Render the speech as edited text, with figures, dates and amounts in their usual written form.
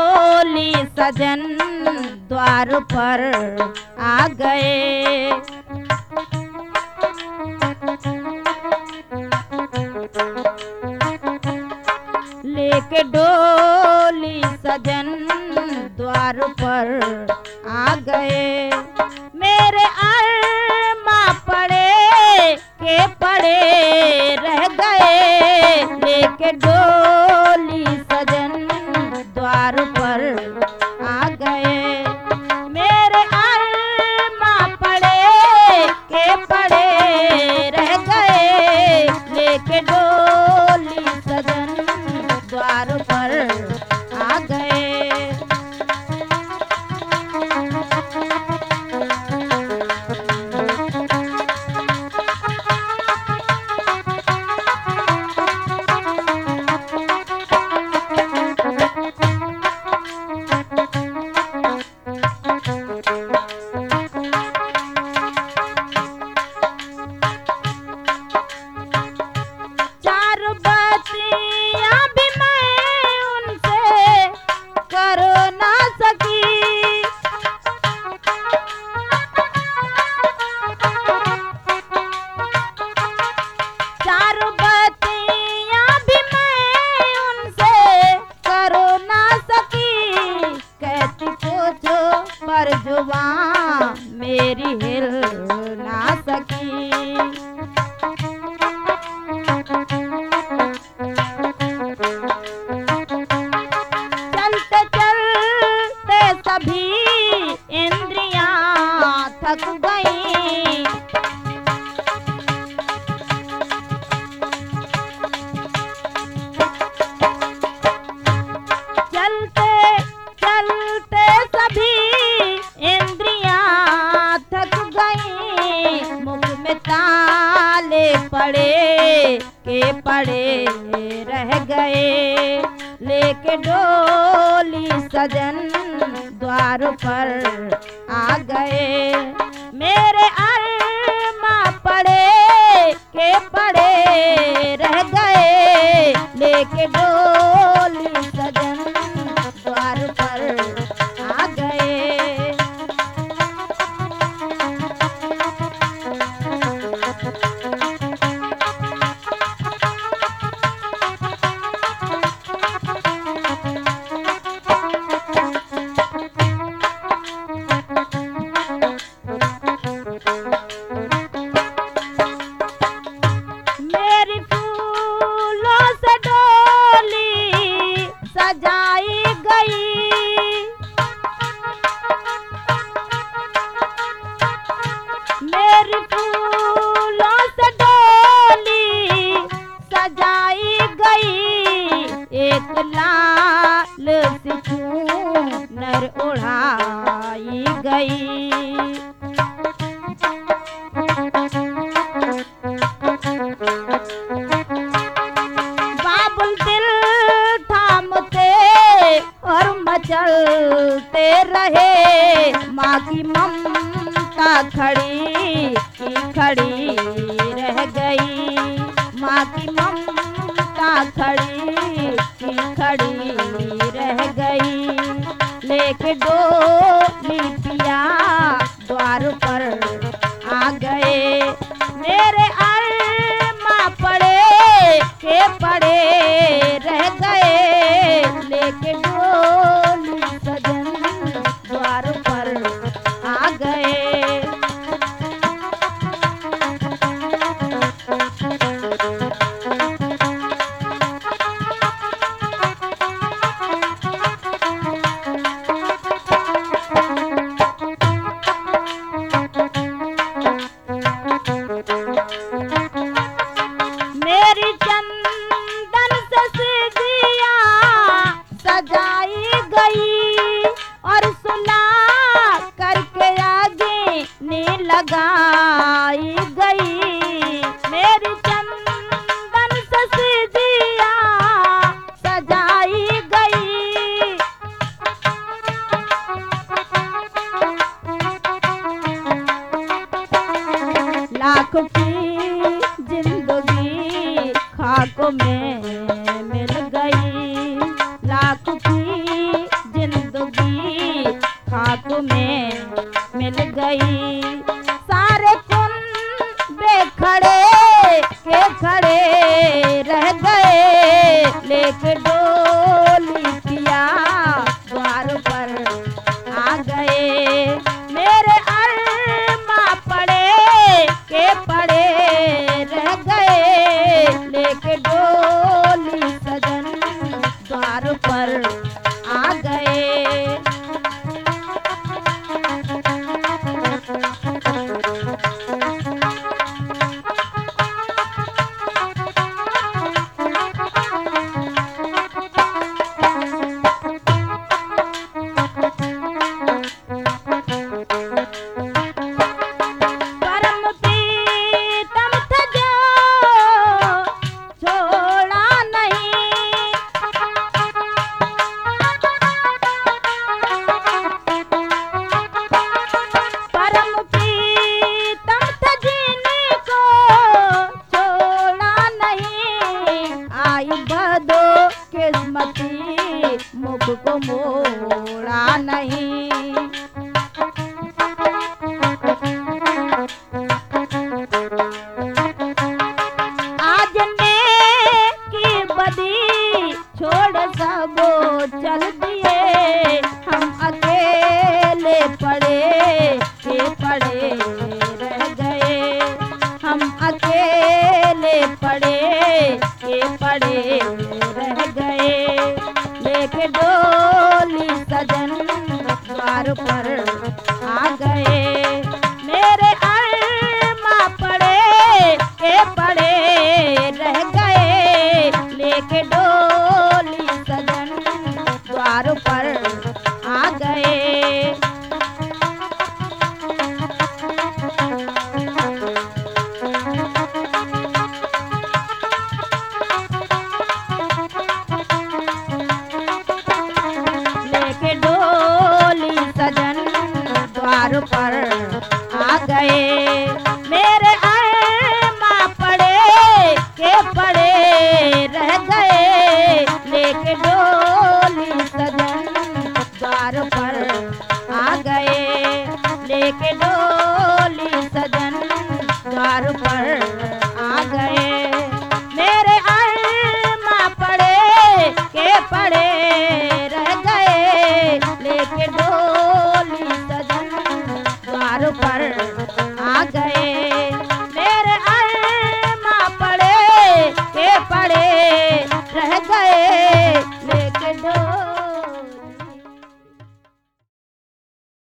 डोली सजन द्वार पर आ गए। लेके डोली सजन द्वार पर आ गए। मेरे अरमा पड़े के पड़े रह गए। लेके डोली सजन द्वार पर आ गए। मेरे अरमा पड़े के पड़े रह गए। लेके डोली सजन द्वार पर आ गए। चार बत्तियां भी मैं उनसे कर ना सकी। चार बत्तियां भी मैं उनसे कर ना सकी। कहती पूछो पर जुबान मेरी हिल ना सकी। चलते चलते सभी इंद्रियां थक गईं। चलते चलते सभी इंद्रियां थक गईं। मुख में ताले पड़े के पड़े रह गए। लेके डोली सजन द्वार पर आ गए। मेरे अरमा पड़े के पड़े रह गए। लेके डोली सजन द्वार पर आ गए। मेरी फूलों से डोली सजाई गई। मेरी फूलों से डोली सजाई गई। एक लाल सी चूनर उड़ाई गई। बाबुल दिल थामते और मचलते रहे। माँ की ममता खड़ी की खड़ी रह गई। माँ की ममता खड़ी की खड़ी रह गई। लेके डोली पिया द्वार पर आ गए। मेरे अरमा पड़े के पड़े रह गए। लेके डोली सजन द्वार पर आ गए। मेरी चंदन से सीढ़ियां सजाई गई। और सुला करके आगे नी लगाई गई। मेरी चंदन से सीढ़ियां सजाई गई। लाख की जिंदगी खाक में मिल गई। लाख की छोड़ा नहीं। आज नेकी बदी छोड़ सब चल दिए, हम अकेले पड़े के पड़े रह गए, हम अकेले पड़े के पड़े रह गए। लेके डोली सजन द्वार पर आ गए, मेरे अरमा पड़े के पड़े रह गए। लेके डोली सजन द्वार पर आ गए। लेके डोली सजन द्वार पर आ गए, मेरे अरमा पड़े के पड़े रह गए। लेके डोली सजन द्वार पर आ गए, लेके डोली सजन द्वार पर आ गए। मेरे अरमा पड़े के पड़े रह गए, लेके डोली